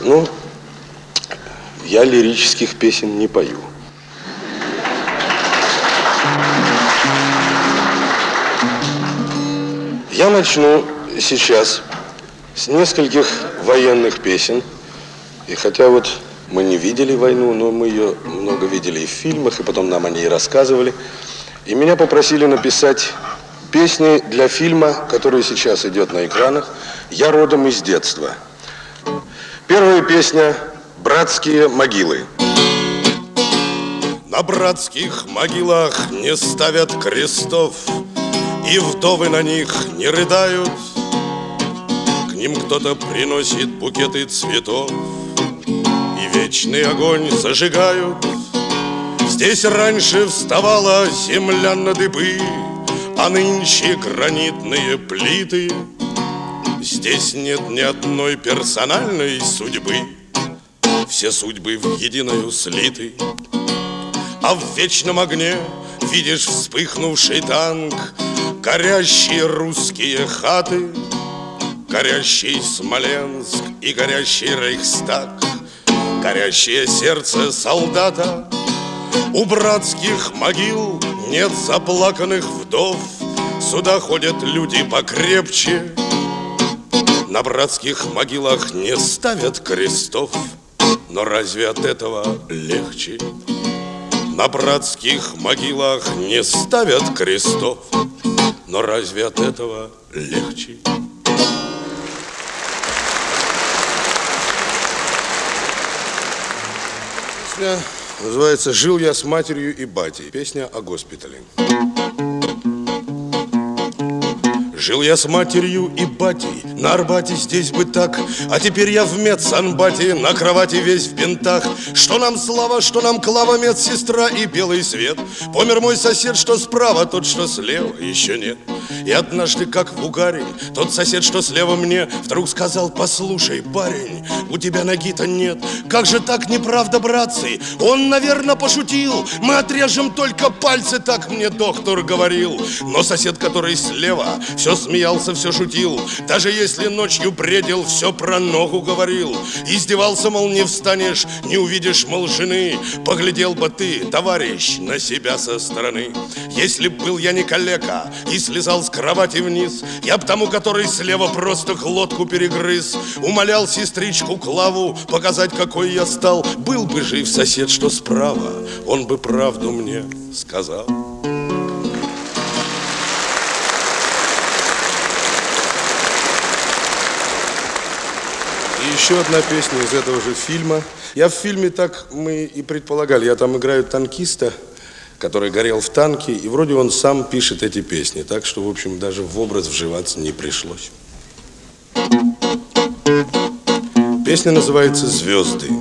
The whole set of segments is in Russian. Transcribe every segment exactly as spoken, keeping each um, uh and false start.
Ну, я лирических песен не пою. Я начну сейчас с нескольких военных песен. И хотя вот мы не видели войну, но мы ее много видели и в фильмах, и потом нам о ней рассказывали. И меня попросили написать песни для фильма, который сейчас идет на экранах. Я родом из детства. Первая песня «Братские могилы». На братских могилах не ставят крестов, и вдовы на них не рыдают. К ним кто-то приносит букеты цветов, и вечный огонь зажигают. Здесь раньше вставала земля на дыбы, а нынче гранитные плиты. Здесь нет ни одной персональной судьбы, все судьбы в единую слиты. А в вечном огне видишь вспыхнувший танк, горящие русские хаты, горящий Смоленск и горящий Рейхстаг, горящее сердце солдата. У братских могил нет заплаканных вдов, сюда ходят люди покрепче. На братских могилах не ставят крестов, но разве от этого легче? На братских могилах не ставят крестов, но разве от этого легче? Песня называется «Жил я с матерью и батей». Песня о госпитале. Жил я с матерью и батей на Арбате, здесь бы так. А теперь я в медсанбате, на кровати весь в бинтах. Что нам слава, что нам клава, медсестра и белый свет. Помер мой сосед, что справа, тот, что слева, еще нет. И однажды, как в угаре, тот сосед, что слева мне, вдруг сказал: послушай, парень, у тебя ноги-то нет. Как же так, неправда, братцы? Он, наверное, пошутил. Мы отрежем только пальцы, так мне доктор говорил. Но сосед, который слева, все смеялся, все шутил. Даже если ночью бредил, все про ногу говорил. Издевался, мол, не встанешь, не увидишь, мол, жены. Поглядел бы ты, товарищ, на себя со стороны. Если б был я не калека и слезал с кровати вниз, я б тому, который слева, просто глотку перегрыз. Умолял сестричку Клаву показать, какой я стал. Был бы жив сосед, что справа, он бы правду мне сказал. И еще одна песня из этого же фильма. Я в фильме, так мы и предполагали, я там играю танкиста, который горел в танке, и вроде он сам пишет эти песни, так что, в общем, даже в образ вживаться не пришлось. Песня называется «Звезды».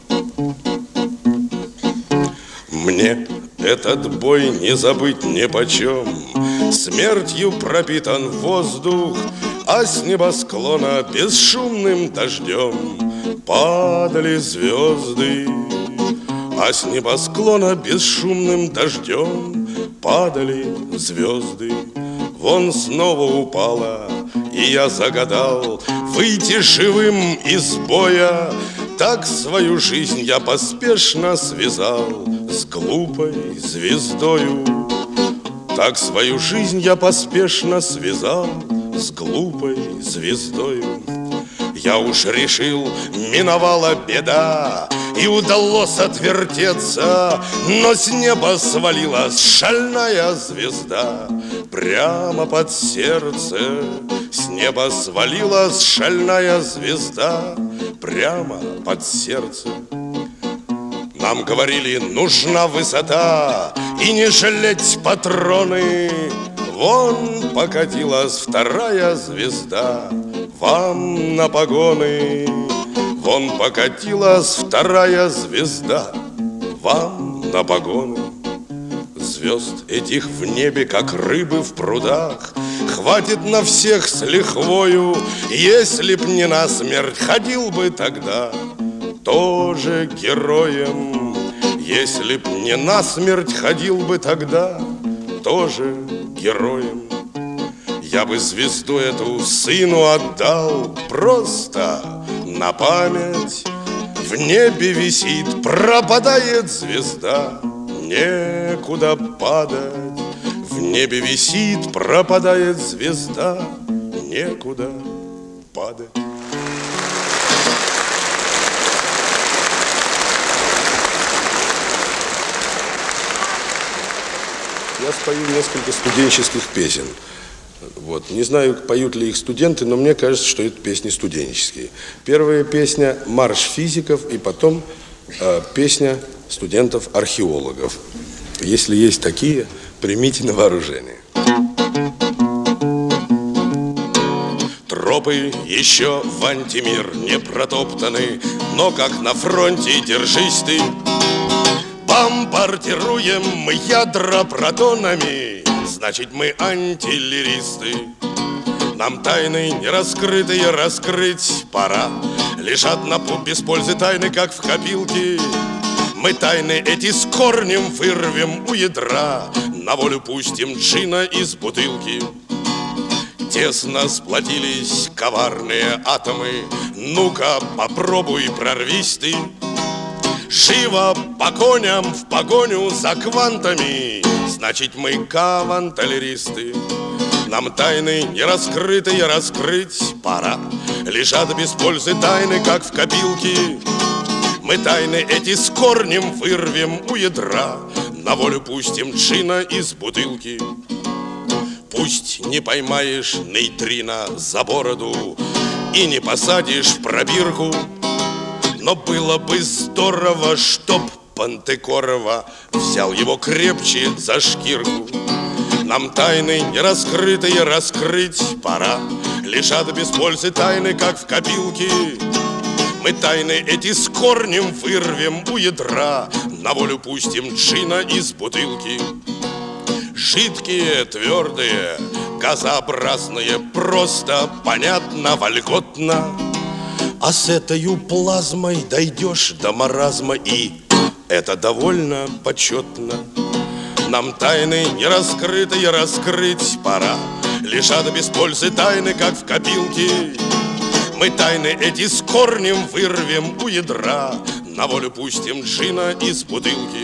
Мне этот бой не забыть нипочем, смертью пропитан воздух, а с небосклона бесшумным дождем падали звезды. А с небосклона бесшумным дождем падали звезды. Вон снова упала, и я загадал выйти живым из боя. Так свою жизнь я поспешно связал с глупой звездою. Так свою жизнь я поспешно связал с глупой звездою. Я уж решил, миновала беда, и удалось отвертеться, но с неба свалилась шальная звезда прямо под сердце. С неба свалилась шальная звезда прямо под сердце. Нам говорили, нужна высота и не жалеть патроны. Вон покатилась вторая звезда вам на погоны. Вон покатилась вторая звезда вам на погоны. Звезд этих в небе, как рыбы в прудах, хватит на всех с лихвою. Если б не насмерть, ходил бы тогда тоже героем. Если б не насмерть, ходил бы тогда тоже героем. Я бы звезду эту сыну отдал просто на память, в небе висит, пропадает звезда, некуда падать. В небе висит, пропадает звезда, некуда падать. Я спою несколько студенческих песен. Вот. Не знаю, поют ли их студенты, но мне кажется, что это песни студенческие. Первая песня «Марш физиков», и потом э, песня студентов-археологов. Если есть такие, примите на вооружение. Тропы еще в антимир не протоптаны, но как на фронте держись ты. Бомбардируем мы ядра протонами, значит мы антиллеристы. Нам тайны нераскрытые раскрыть пора. Лежат на пуп без пользы тайны, как в копилке. Мы тайны эти с корнем вырвем у ядра, на волю пустим джина из бутылки. Тесно сплотились коварные атомы, ну-ка попробуй прорвись ты. Живо по коням в погоню за квантами, значит мы каванталеристы. Нам тайны нераскрытые раскрыть пора. Лежат без пользы тайны, как в копилке. Мы тайны эти с корнем вырвем у ядра, на волю пустим джина из бутылки. Пусть не поймаешь нейтрино за бороду и не посадишь в пробирку, но было бы здорово, чтоб Пантекорова взял его крепче за шкирку. Нам тайны нераскрытые раскрыть пора. Лежат без пользы тайны, как в копилке. Мы тайны эти с корнем вырвем у ядра, на волю пустим джина из бутылки. Жидкие, твердые, газообразные, просто, понятно, вольготно. А с этой плазмой дойдешь до маразма, и это довольно почетно. Нам тайны нераскрытые раскрыть пора. Лежат без пользы тайны, как в копилке. Мы тайны эти с корнем вырвем у ядра, на волю пустим джина из бутылки.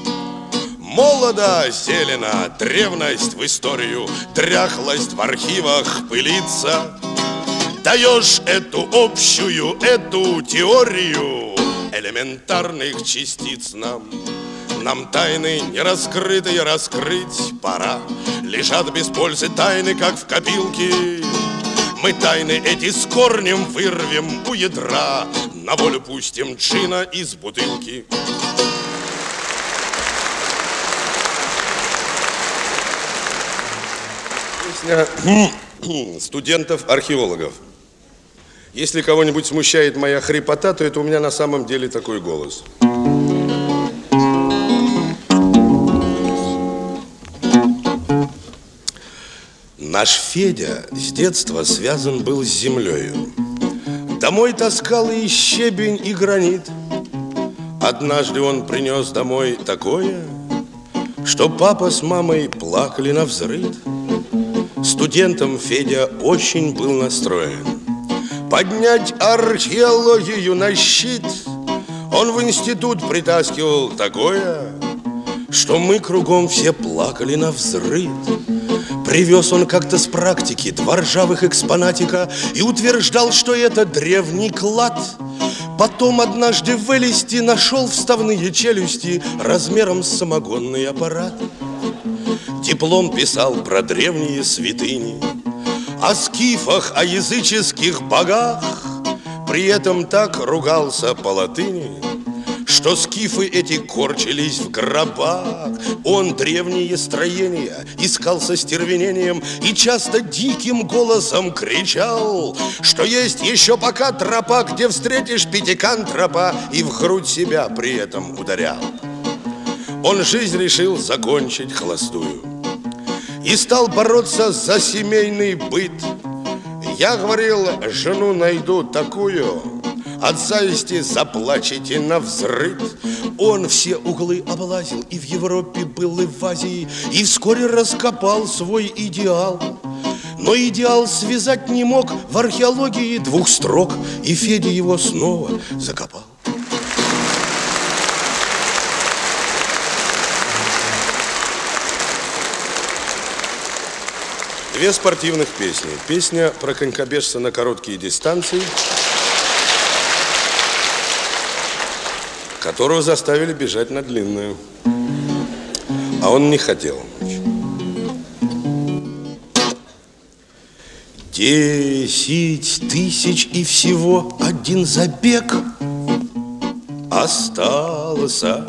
Молодо, зелено, древность в историю, дряхлость в архивах пылится. Даешь эту общую, эту теорию элементарных частиц нам. Нам тайны нераскрытые раскрыть пора. Лежат без пользы тайны, как в копилке. Мы тайны эти с корнем вырвем у ядра, на волю пустим джина из бутылки. Песня студентов-археологов. Если кого-нибудь смущает моя хрипота, то это у меня на самом деле такой голос. Наш Федя с детства связан был с землею. Домой таскал и щебень, и гранит. Однажды он принес домой такое, что папа с мамой плакали навзрыд. Студентом Федя очень был настроен поднять археологию на щит. Он в институт притаскивал такое, что мы кругом все плакали навзрыд. Привез он как-то с практики два ржавых экспонатика и утверждал, что это древний клад. Потом однажды в Элисте нашел вставные челюсти размером с самогонный аппарат. Диплом писал про древние святыни, о скифах, о языческих богах. При этом так ругался по латыни, что скифы эти корчились в гробах. Он древние строения искал со стервенением и часто диким голосом кричал, что есть еще пока тропа, где встретишь пятикантропа, и в грудь себя при этом ударял. Он жизнь решил закончить холостую и стал бороться за семейный быт. Я говорил, жену найду такую, от зависти заплачете навзрыд. Он все углы облазил, и в Европе был, и в Азии, и вскоре раскопал свой идеал. Но идеал связать не мог в археологии двух строк, и Федя его снова закопал. Две спортивных песни. Песня про конькобежца на короткие дистанции, которого заставили бежать на длинную. А он не хотел. Десять тысяч и всего один забег остался.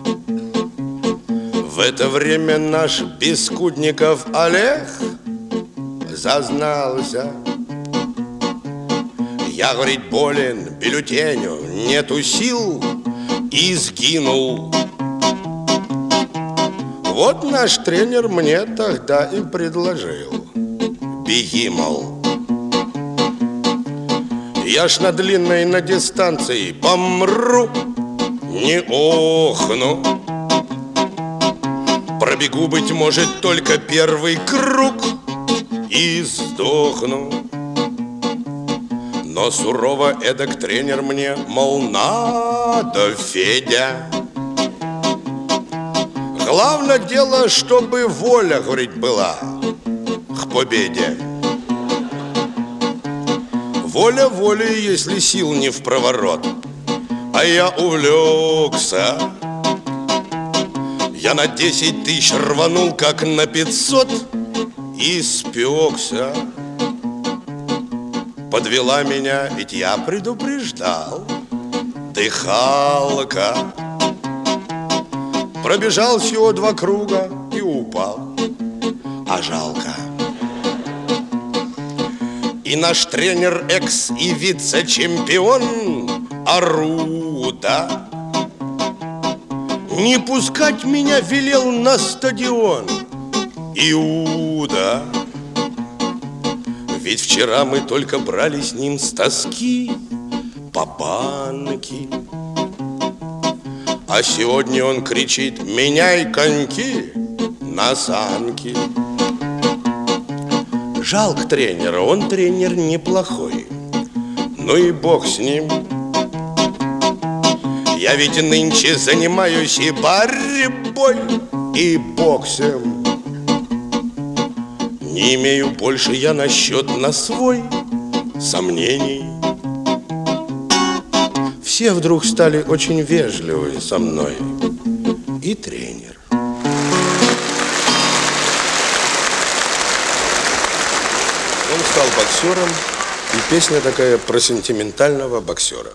В это время наш Бескудников Олег зазнался. Я, говорит, болен, бюллетеню нету сил, и сгинул. Вот наш тренер мне тогда и предложил: беги, мол. Я ж на длинной, на дистанции помру, не охну. Пробегу, быть может, только первый круг и сдохну. Но сурово эдак тренер мне, мол, надо, Федя. Главное дело, чтобы воля, говорит, была к победе. Воля воли, если сил не в проворот. А я увлекся. Я на десять тысяч рванул, как на пятьсот, и спекся. Подвела меня, ведь я предупреждал. Дыхалка. Пробежал всего два круга и упал. А жалко. И наш тренер, экс и вице-чемпион Аруда не пускать меня велел на стадион Иуда. Ведь вчера мы только брали с ним с тоски по банке. А сегодня он кричит: меняй коньки на санки. Жалко тренера, он тренер неплохой. Ну и бог с ним. Я ведь нынче занимаюсь и борьбой, и боксом. Не имею больше я насчет на свой сомнений. Все вдруг стали очень вежливы со мной. И тренер. Он стал боксером, и песня такая про сентиментального боксера.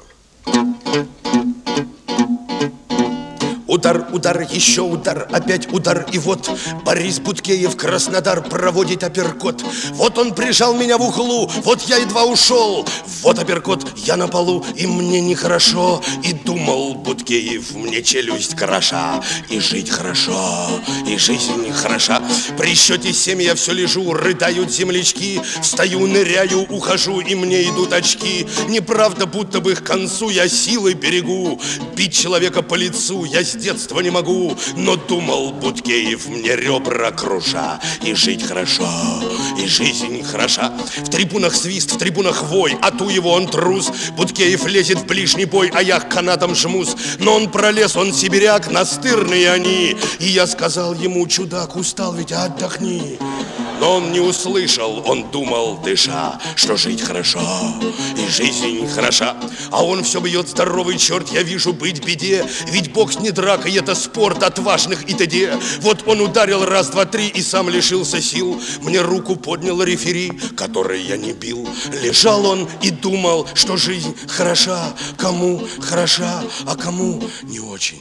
Удар, удар, еще удар, опять удар. И вот Борис Будкеев, Краснодар, проводит апперкот. Вот он прижал меня в углу, вот я едва ушел. Вот апперкот, я на полу, и мне нехорошо. И думал Будкеев, мне челюсть кроша. И жить хорошо, и жизнь хороша. При счете семь я все лежу, рыдают землячки. Встаю, ныряю, ухожу, и мне идут очки. Неправда, будто бы к концу я силой берегу. Бить человека по лицу я с детства не могу. Но думал Будкеев, мне ребра круша. И жить хорошо, и жизнь хороша. В трибунах свист, в трибунах вой, а ту его он трус. Будкеев лезет в ближний бой, а я к канатам жмусь. Но он пролез, он сибиряк, настырные они. И я сказал ему: чудак, устал ведь, отдохни. Но он не услышал, он думал, дыша, что жить хорошо, и жизнь хороша. А он все бьет, здоровый черт, я вижу, быть беде. Ведь бокс не драка, и это спорт отважных и т.д. Вот он ударил раз, два, три и сам лишился сил. Мне руку поднял рефери, который я не бил. Лежал он и думал, что жизнь хороша. Кому хороша, а кому не очень.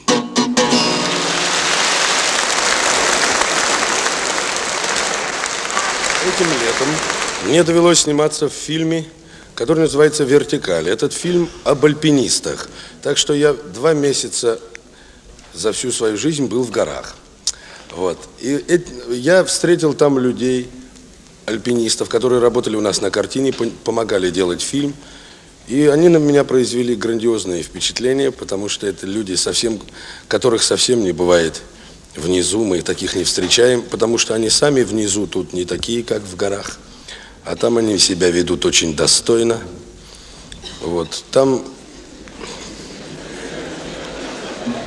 Этим летом мне довелось сниматься в фильме, который называется «Вертикаль». Этот фильм об альпинистах. Так что я два месяца за всю свою жизнь был в горах. Вот. И я встретил там людей, альпинистов, которые работали у нас на картине, помогали делать фильм. И они на меня произвели грандиозное впечатление, потому что это люди, совсем, которых совсем не бывает внизу, мы таких не встречаем, потому что они сами внизу тут не такие, как в горах, а там они себя ведут очень достойно. Вот, там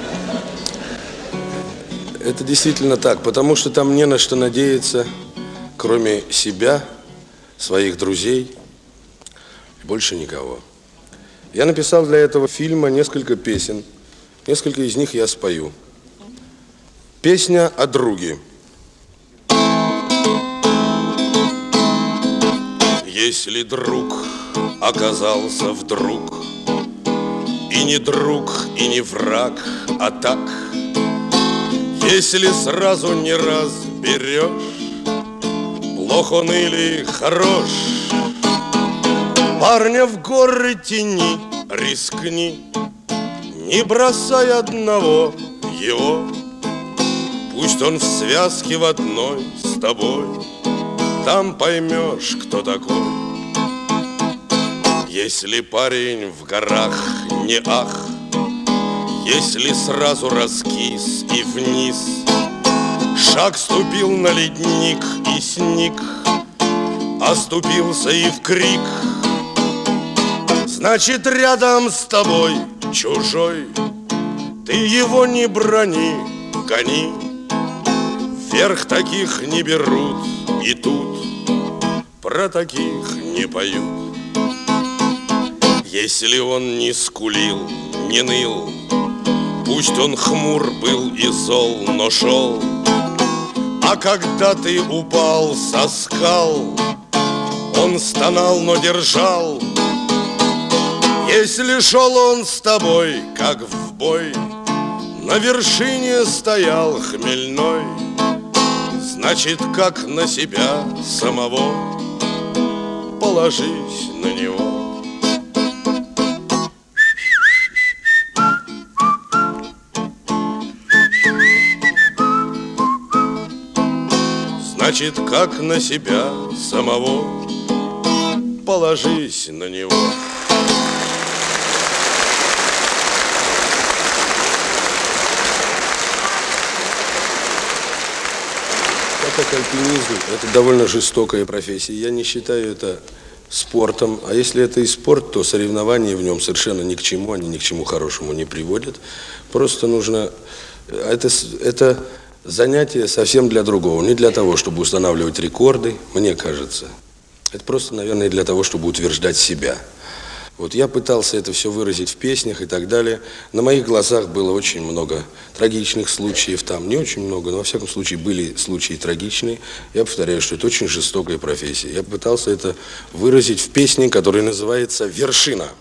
это действительно так, потому что там не на что надеяться, кроме себя, своих друзей, больше никого. Я написал для этого фильма несколько песен. Несколько из них я спою. Песня о друге. Если друг оказался вдруг и не друг, и не враг, а так, если сразу не разберешь, плох он или хорош, парня в горы тяни, рискни, не бросай одного его. Пусть он в связке в одной с тобой, там поймешь, кто такой. Если парень в горах не ах, если сразу раскис и вниз, шаг ступил на ледник и сник, оступился и в крик, значит, рядом с тобой чужой, ты его не брони, гони. Вверх таких не берут, и тут про таких не поют. Если он не скулил, не ныл, пусть он хмур был и зол, но шел, а когда ты упал со скал, он стонал, но держал. Если шел он с тобой, как в бой, на вершине стоял хмельной, значит, как на себя самого, положись на него. Значит, как на себя самого, положись на него. Так, альпинизм – это довольно жестокая профессия. Я не считаю это спортом. А если это и спорт, то соревнования в нем совершенно ни к чему, они ни к чему хорошему не приводят. Просто нужно… Это, это занятие совсем для другого. Не для того, чтобы устанавливать рекорды, мне кажется. Это просто, наверное, для того, чтобы утверждать себя. Вот я пытался это все выразить в песнях и так далее. На моих глазах было очень много трагичных случаев там. Не очень много, но во всяком случае были случаи трагичные. Я повторяю, что это очень жестокая профессия. Я пытался это выразить в песне, которая называется «Вершина».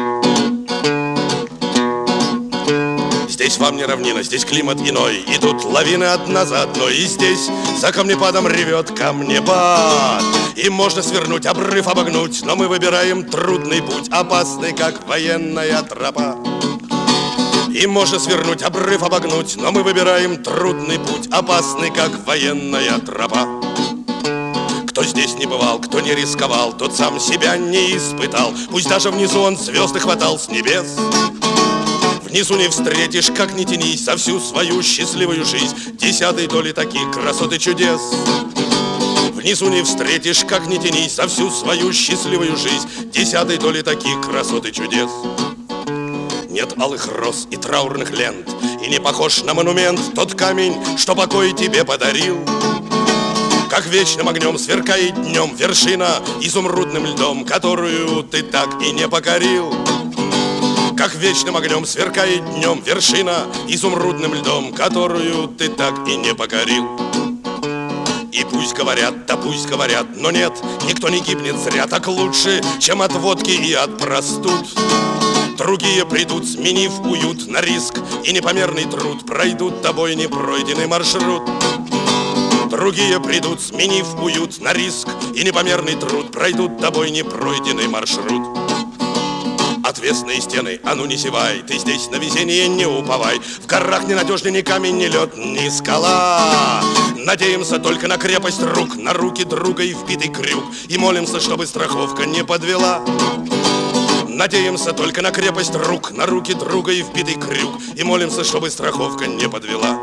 Здесь вам не равнина, здесь климат иной, и тут лавины одна за одной, и здесь за камнепадом ревет камнепад. И можно свернуть, обрыв обогнуть, но мы выбираем трудный путь, опасный, как военная тропа. И можно свернуть, обрыв обогнуть, но мы выбираем трудный путь, опасный, как военная тропа. Кто здесь не бывал, кто не рисковал, тот сам себя не испытал, пусть даже внизу он звезды хватал с небес. Внизу не встретишь, как ни тянись, за всю свою счастливую жизнь десятой доли таких красот и чудес. Внизу не встретишь, как ни тянись, за всю свою счастливую жизнь десятой доли таких красот и чудес. Нет алых роз и траурных лент, и не похож на монумент тот камень, что покой тебе подарил. Как вечным огнем сверкает днем вершина изумрудным льдом, которую ты так и не покорил. Как вечным огнем сверкает днем вершина изумрудным льдом, которую ты так и не покорил. И пусть говорят, да пусть говорят, но нет, никто не гибнет зря, так лучше, чем от водки и от простуд. Другие придут, сменив уют на риск и непомерный труд, пройдут тобой непройденный маршрут. Другие придут, сменив уют на риск и непомерный труд, пройдут тобой непройденный маршрут. Отвесные стены, а ну не зевай, ты здесь на везение не уповай. В горах ненадежный ни камень, ни лед, ни скала. Надеемся только на крепость рук, на руки друга и вбитый крюк, и молимся, чтобы страховка не подвела. Надеемся только на крепость рук, на руки друга и вбитый крюк, и молимся, чтобы страховка не подвела.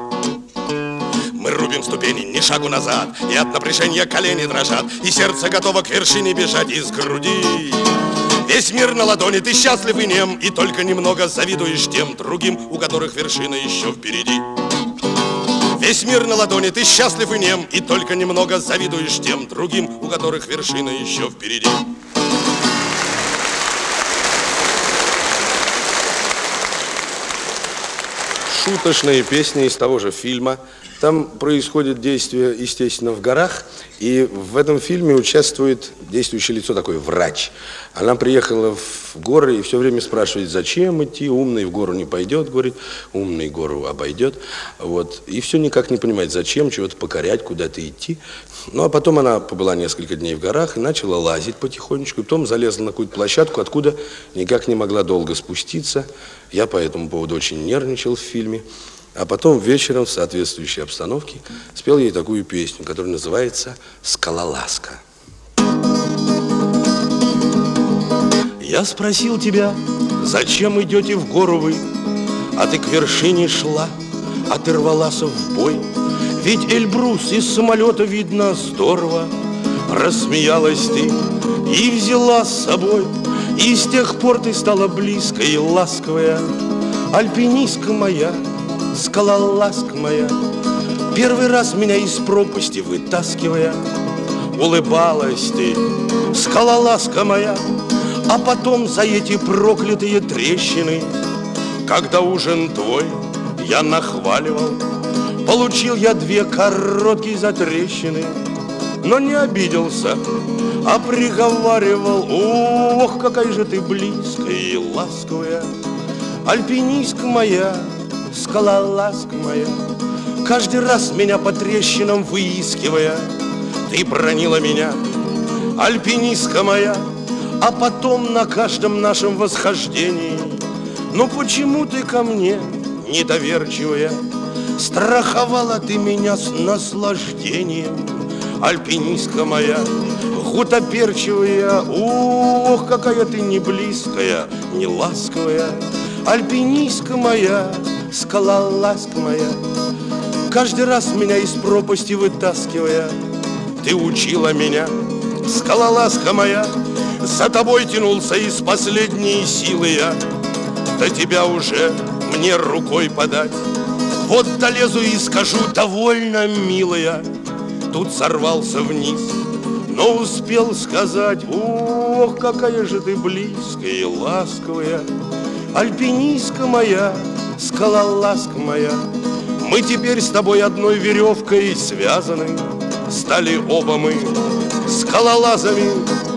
Мы рубим ступени, ни шагу назад, и от напряжения колени дрожат, и сердце готово к вершине бежать из груди. Весь мир на ладони, ты счастлив и нем, и только немного завидуешь тем другим, у которых вершина еще впереди. Весь мир на ладони, ты счастлив и нем, и только немного завидуешь тем другим, у которых вершина еще впереди. Шуточные песни из того же фильма. Там происходит действие, естественно, в горах. И в этом фильме участвует действующее лицо, такой врач. Она приехала в горы и все время спрашивает, зачем идти, умный в гору не пойдет, говорит, умный гору обойдет. Вот. И все никак не понимает, зачем чего-то покорять, куда-то идти. Ну, а потом она побыла несколько дней в горах и начала лазить потихонечку. И потом залезла на какую-то площадку, откуда никак не могла долго спуститься. Я по этому поводу очень нервничал в фильме. А потом вечером в соответствующей обстановке спел ей такую песню, которая называется «Скалолазка». Я спросил тебя, зачем идете в гору вы, а ты к вершине шла, а ты рвалась в бой. Ведь Эльбрус из самолета видно здорово. Рассмеялась ты и взяла с собой, и с тех пор ты стала близкая и ласковая. Альпинистка моя, скалолазка моя, первый раз меня из пропасти вытаскивая, улыбалась ты, скалолазка моя, а потом за эти проклятые трещины, когда ужин твой я нахваливал, получил я две короткие затрещины, но не обиделся, а приговаривал, ох, какая же ты близкая и ласковая, альпинистка моя, скалолазка моя. Каждый раз меня по трещинам выискивая, ты бронила меня, альпинистка моя, а потом на каждом нашем восхождении, ну почему ты ко мне недоверчивая? Страховала ты меня с наслаждением, альпинистка моя, гутоперчивая. Ох, какая ты не близкая, не ласковая, альпинистка моя, скалолазка моя. Каждый раз меня из пропасти вытаскивая, ты учила меня, скалолазка моя. За тобой тянулся из последней силы я, до тебя уже мне рукой подать. Вот долезу и скажу, довольно, милая. Тут сорвался вниз, но успел сказать, ох, какая же ты близкая и ласковая, альпинистка моя, скалолазка моя. Мы теперь с тобой одной веревкой связаны, стали оба мы скалолазами.